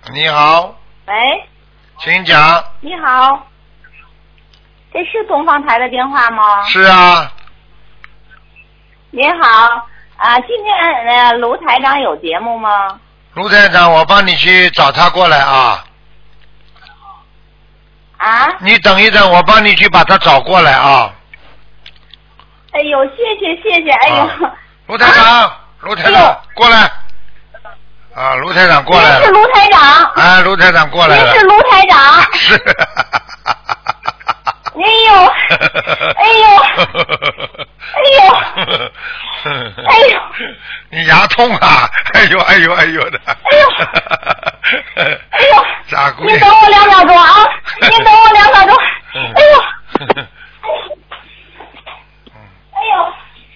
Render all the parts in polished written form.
你好。 喂。 请讲。 你好。这是东方台的电话吗？ 是啊。 您好啊，今天卢台长有节目吗？ 卢台长，我帮你去找他过来啊。 啊？ 你等一等，我帮你去把他找过来啊。 哎呦，谢谢，哎呦。 卢台长，卢台长，过来。啊，卢台长过来了。 您是卢台长。 啊，卢台长过来了。 您是卢台长。 是。 哎呦，哎呦，哎呦， 你牙痛啊？哎呦哎呦哎呦的。 哎呦，哎呦， 傻姑娘。 你等我2秒钟啊！你等我2秒钟。哎呦，哎呦，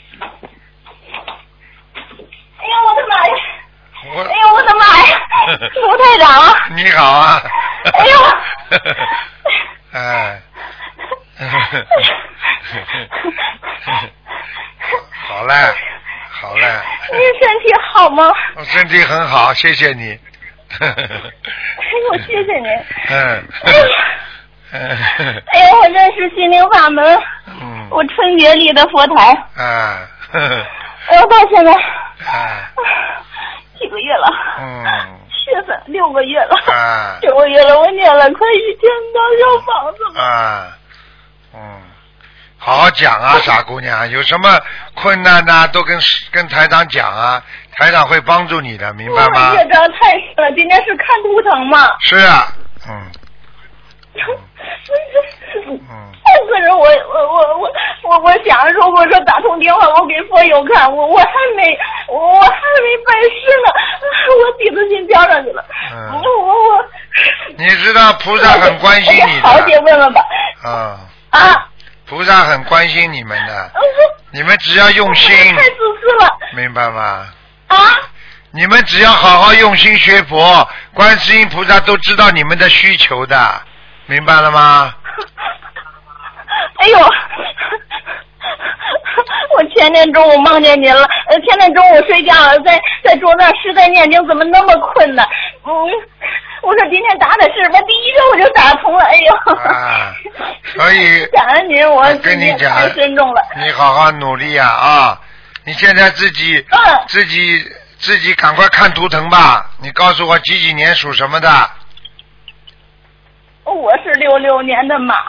哎呦，我的妈呀！哎呦，我的妈呀！卢台长。 你好啊。 哎呦。 哎。好嘞，好嘞。 您身体好吗？ 我身体很好，谢谢你。 哎呦，谢谢您。 嗯。 哎呦，我认识心灵法门。我春节里的佛台。 啊。 哎呦，到现在。几个月了。7月份6个月了。9个月了，我念了快1000套小房子了。 好好讲啊，傻姑娘，有什么困难呢，都跟台长讲啊，台长会帮助你的，明白吗？ 我业障太深了，今天是看图腾嘛。 是啊。 可是我想，如果说打通电话，我给佛友看，我还没拜师呢，我鼻子心跳上去了。 你知道菩萨很关心你的。 好姐问问吧。菩萨很关心你们的。你们只要用心。 太自私了。 明白吗？你们只要好好用心学佛，观世音菩萨都知道你们的需求的，明白了吗？ 哎呦，我前天中午梦见您了，前天中午睡觉在桌子上实在念经，怎么那么困难？我说今天打的是吧？第一个我就打通了，哎呦。 所以感恩您，我跟你讲， 太慎重了。 你好好努力啊！你现在自己赶快看图腾吧。你告诉我几年属什么的？ 我是66年的马。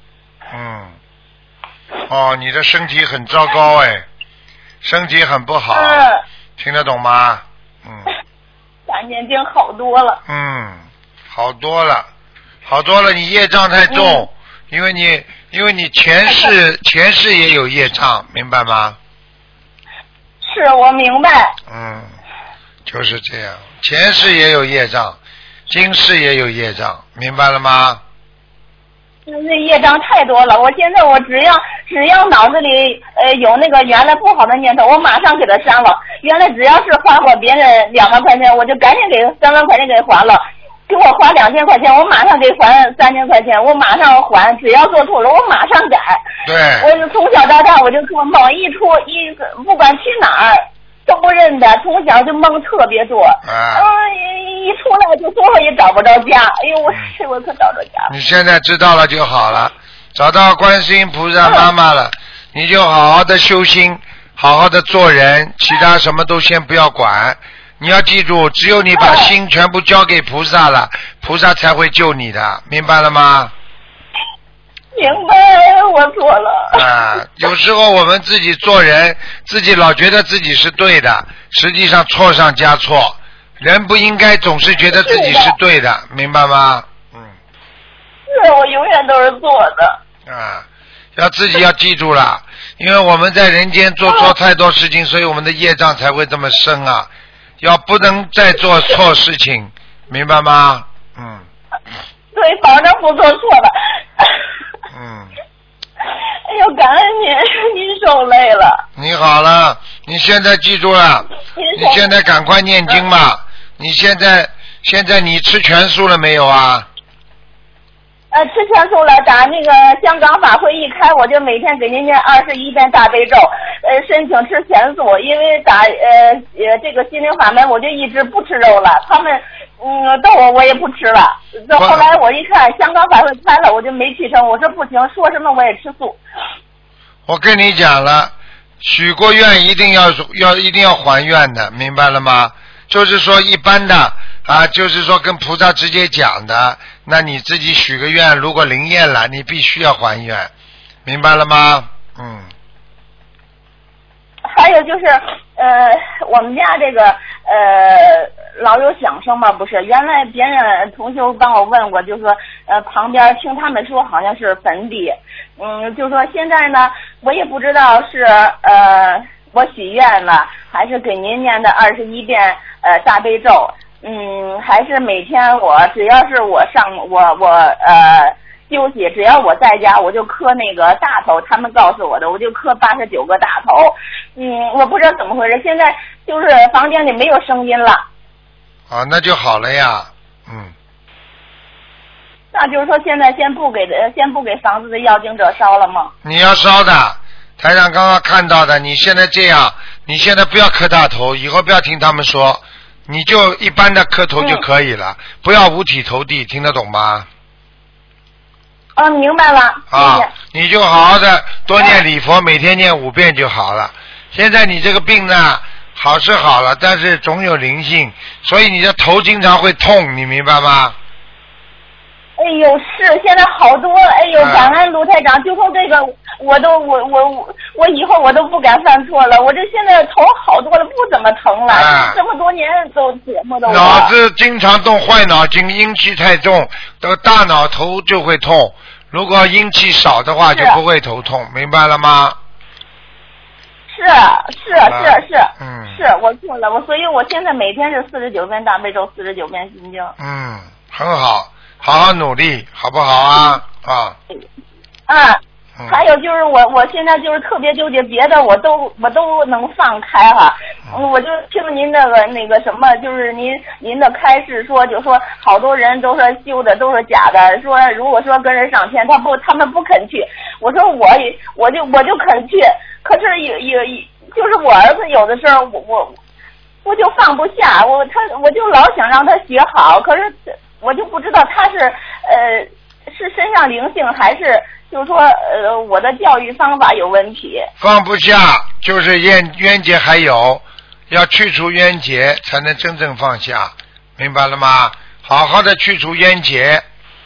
你的身体很糟糕哎，身体很不好。听得懂吗？ 3年经好多了。 好多了，你业障太重，因为你前世也有业障，明白吗？ 是我明白。 就是这样，前世也有业障，今世也有业障，明白了吗？ 那业障太多了，我现在只要脑子里有那个原来不好的念头，我马上给他删了。原来只要是还我别人2万块钱，我就赶紧给3万块钱给还了。给我花2000块钱，我马上给还3000块钱，我马上还。只要做错了，我马上改。 对。 我从小到大我就做梦，不管去哪儿都不认得，从小就梦特别多。一出来就最后也找不着家。哎呦，我可找着家了。 你现在知道了就好了，找到观世音菩萨妈妈了，你就好好的修心，好好的做人，其他什么都先不要管。你要记住，只有你把心全部交给菩萨了，菩萨才会救你的，明白了吗？ 明白，我错了。 有时候我们自己做人，自己老觉得自己是对的，实际上错上加错。人不应该总是觉得自己是对的，明白吗？ 是，我永远都是错的。 自己要记住了，因为我们在人间做错太多事情，所以我们的业障才会这么深啊。不能再做错事情，明白吗？ 对，保证不做错的。哎呦，感恩您受累了。 你好了，你现在记住了，你现在赶快念经吧。你现在你吃全素了没有啊？ 吃全素了，打那个香港法会一开，我就每天给您念21遍大悲咒，申请吃全素，因为打这个心灵法门，我就一直不吃肉了。他们个豆我也不吃了。这后来我一看香港法会开了，我就没去成。我说不行，说什么我也吃素。 我跟你讲了，许过愿一定要还愿的，明白了吗？就是说一般的啊，就是说跟菩萨直接讲的，那你自己许个愿，如果灵验了，你必须要还愿，明白了吗？嗯。 还有就是我们家这个老有响声嘛，不是？原来别人同修帮我问过，就是说旁边听他们说好像是坟地，就是说现在呢，我也不知道是我许愿了，还是给您念的21遍大悲咒，还是每天我只要是我休息，只要我在家，我就磕那个大头，他们告诉我的，我就磕89个大头。我不知道怎么回事，现在就是房间里没有声音了。 啊，那就好了呀， 那就是说现在先不给房子的要经者烧了吗？ 你要烧的，台长刚刚看到的，你现在这样，你现在不要磕大头，以后不要听他们说，你就一般的磕头就可以了，不要五体投地，听得懂吗？ 明白了，谢谢。 你就好好的多念礼佛，每天念5遍就好了。现在你这个病呢，好是好了，但是总有灵性，所以你的头经常会痛，你明白吗？ 哎呦，是现在好多了，哎呦，感恩卢台长，就说这个，我以后我都不敢犯错了，我这现在头好多了，不怎么疼了，这么多年都折磨的我。 脑子经常动坏脑筋，阴气太重，大脑头就会痛。如果阴气少的话，就不会头痛，明白了吗？ 是，我错了，所以我现在每天是49遍大悲咒，49遍心经。 很好，好好努力，好不好啊？ 还有就是我现在就是特别纠结，别的我都能放开哈。我就听您那个什么，就是您的开示说，就说好多人都说修的都是假的，说如果说跟人上天，他们不肯去。我说我就肯去，可是就是我儿子有的时候我就放不下，我就老想让他学好，可是我就不知道他是身上灵性还是。就是说，我的教育方法有问题。 放不下就是冤结还有，要去除冤结才能真正放下，明白了吗？好好的去除冤结，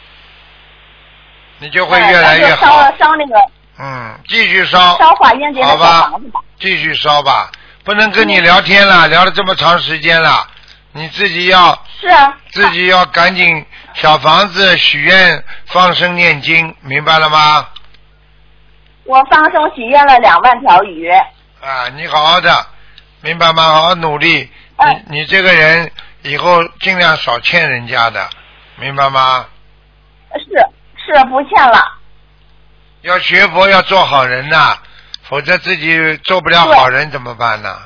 你就会越来越好。 烧那个。 继续烧。 烧化冤结的小房子吧。 继续烧吧，不能跟你聊天了，聊了这么长时间了，你自己要。 是啊。 自己要赶紧。小房子许愿放生念经，明白了吗？ 我放生许愿了2万条鱼。 你好好的，明白吗？好好努力。你这个人以后尽量少欠人家的，明白吗？ 是不欠了。 要学佛，要做好人呐，否则自己做不了好人怎么办呢？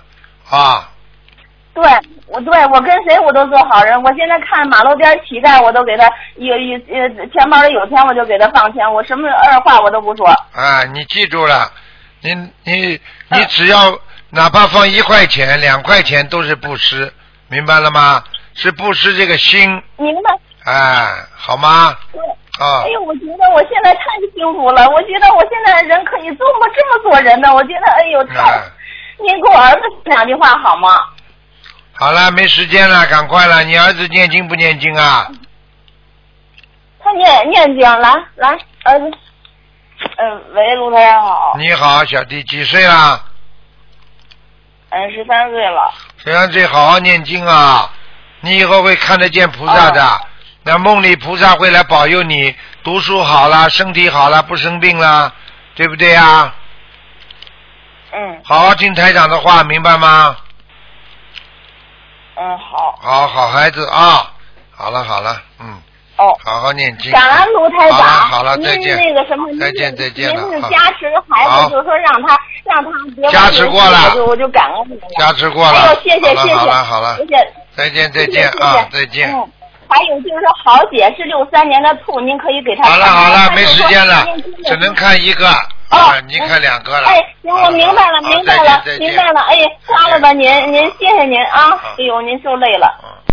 对，我跟谁我都做好人。我现在看马路边乞丐，我都给他钱包里有钱我就给他放钱，我什么二话我都不说。 你记住了，你只要哪怕放1块钱、2块钱都是布施，明白了吗？是布施这个心。 明白。 好吗？ 对。哎呦，我觉得我现在太幸福了，我觉得我现在人可以这么做人的，我觉得哎呦太。您给我儿子说2句话好吗？ 好了，没时间了，赶快了。你儿子念经不念经啊？ 他念经，来，儿子。喂，卢台长好。 你好，小弟，几岁了 ？13岁了。 13岁，好好念经啊！你以后会看得见菩萨的。那梦里菩萨会来保佑你，读书好了，身体好了，不生病了，对不对啊？好好听台长的话，明白吗？ 好。 好孩子啊！好了，好好念经。 感恩卢台长。 好了，再见。 那个什么， 再见了。 您是加持孩子，就是说让他别加持过了， 我就感恩你了。 加持过了。 哎呦，谢谢。 好了。 谢谢。 再见啊！再见。 还有就是说，豪姐是63年的兔，您可以给她。 好了，没时间了，只能看一个。你看2个了。 行，我明白了。哎，挂了吧您谢谢您啊！哎呦，您受累了。